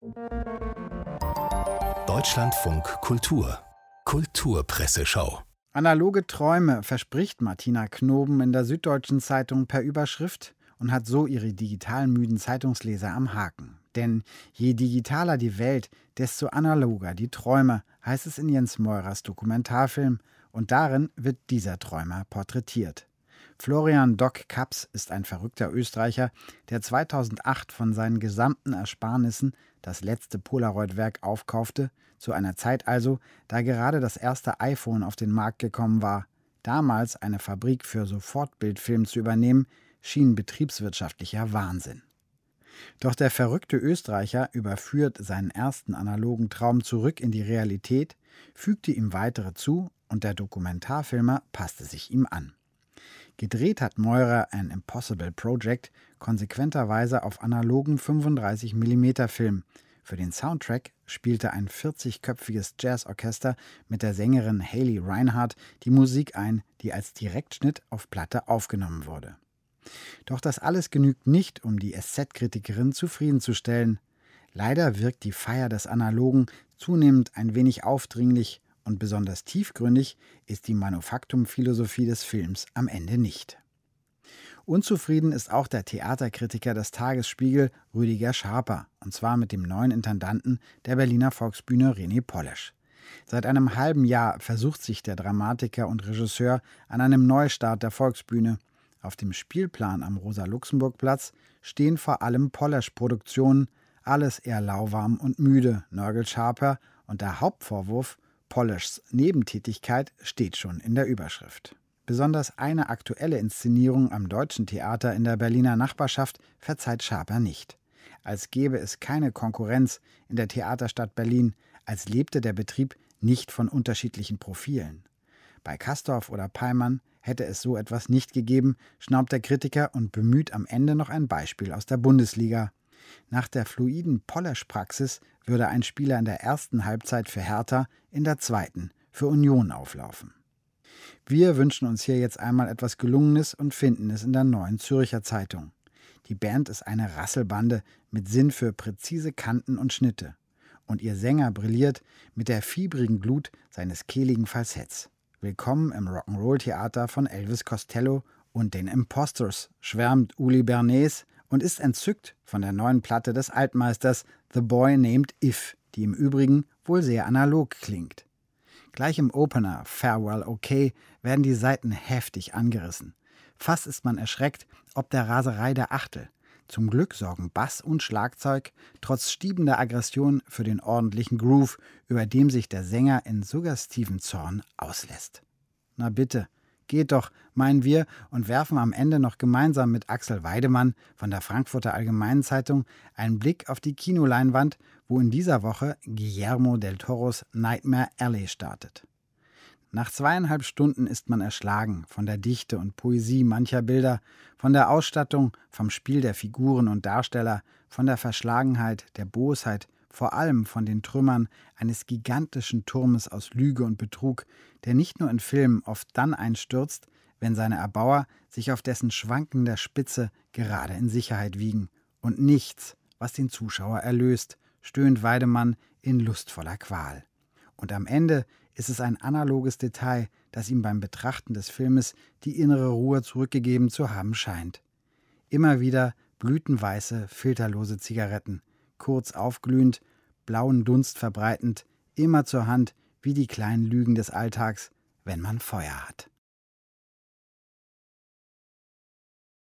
Deutschlandfunk Kultur Kulturpresseschau. Analoge Träume verspricht Martina Knoben in der Süddeutschen Zeitung per Überschrift und hat so ihre digital müden Zeitungsleser am Haken. Denn je digitaler die Welt, desto analoger die Träume, heißt es in Jens Meurers Dokumentarfilm. Und darin wird dieser Träumer porträtiert. Florian Doc Kaps ist ein verrückter Österreicher, der 2008 von seinen gesamten Ersparnissen das letzte Polaroid-Werk aufkaufte, zu einer Zeit also, da gerade das erste iPhone auf den Markt gekommen war. Damals eine Fabrik für Sofortbildfilm zu übernehmen, schien betriebswirtschaftlicher Wahnsinn. Doch der verrückte Österreicher überführt seinen ersten analogen Traum zurück in die Realität, fügte ihm weitere zu und der Dokumentarfilmer passte sich ihm an. Gedreht hat Meurer An Impossible Project konsequenterweise auf analogen 35mm-Film. Für den Soundtrack spielte ein 40-köpfiges Jazzorchester mit der Sängerin Hayley Reinhardt die Musik ein, die als Direktschnitt auf Platte aufgenommen wurde. Doch das alles genügt nicht, um die SZ-Kritikerin zufriedenzustellen. Leider wirkt die Feier des Analogen zunehmend ein wenig aufdringlich und besonders tiefgründig ist die Manufaktum-Philosophie des Films am Ende nicht. Unzufrieden ist auch der Theaterkritiker des Tagesspiegel Rüdiger Scharper, und zwar mit dem neuen Intendanten der Berliner Volksbühne René Polesch. Seit einem halben Jahr versucht sich der Dramatiker und Regisseur an einem Neustart der Volksbühne. Auf dem Spielplan am Rosa-Luxemburg-Platz stehen vor allem Polesch-Produktionen, alles eher lauwarm und müde, nörgelt Scharper, und der Hauptvorwurf, Poleschs Nebentätigkeit, steht schon in der Überschrift. Besonders eine aktuelle Inszenierung am Deutschen Theater in der Berliner Nachbarschaft verzeiht Scharper nicht. Als gäbe es keine Konkurrenz in der Theaterstadt Berlin, als lebte der Betrieb nicht von unterschiedlichen Profilen. Bei Castorf oder Peimann hätte es so etwas nicht gegeben, schnaubt der Kritiker und bemüht am Ende noch ein Beispiel aus der Bundesliga. Nach der fluiden Polesch-Praxis würde ein Spieler in der ersten Halbzeit für Hertha, in der zweiten für Union auflaufen. Wir wünschen uns hier jetzt einmal etwas Gelungenes und finden es in der Neuen Zürcher Zeitung. Die Band ist eine Rasselbande mit Sinn für präzise Kanten und Schnitte. Und ihr Sänger brilliert mit der fiebrigen Glut seines kehligen Falsetts. Willkommen im Rock'n'Roll-Theater von Elvis Costello und den Impostors, schwärmt Uli Bernays und ist entzückt von der neuen Platte des Altmeisters The Boy Named If, die im Übrigen wohl sehr analog klingt. Gleich im Opener Farewell OK werden die Saiten heftig angerissen. Fast ist man erschreckt ob der Raserei der Achtel. Zum Glück sorgen Bass und Schlagzeug trotz stiebender Aggression für den ordentlichen Groove, über dem sich der Sänger in suggestiven Zorn auslässt. Na bitte, geht doch, meinen wir, und werfen am Ende noch gemeinsam mit Axel Weidemann von der Frankfurter Allgemeinen Zeitung einen Blick auf die Kinoleinwand, wo in dieser Woche Guillermo del Toros Nightmare Alley startet. Nach 2,5 Stunden ist man erschlagen von der Dichte und Poesie mancher Bilder, von der Ausstattung, vom Spiel der Figuren und Darsteller, von der Verschlagenheit, der Bosheit, vor allem von den Trümmern eines gigantischen Turmes aus Lüge und Betrug, der nicht nur in Filmen oft dann einstürzt, wenn seine Erbauer sich auf dessen schwankender Spitze gerade in Sicherheit wiegen. Und nichts, was den Zuschauer erlöst, stöhnt Weidemann in lustvoller Qual. Und am Ende ist es ein analoges Detail, das ihm beim Betrachten des Filmes die innere Ruhe zurückgegeben zu haben scheint. Immer wieder blütenweiße, filterlose Zigaretten, kurz aufglühend, blauen Dunst verbreitend, immer zur Hand wie die kleinen Lügen des Alltags, wenn man Feuer hat.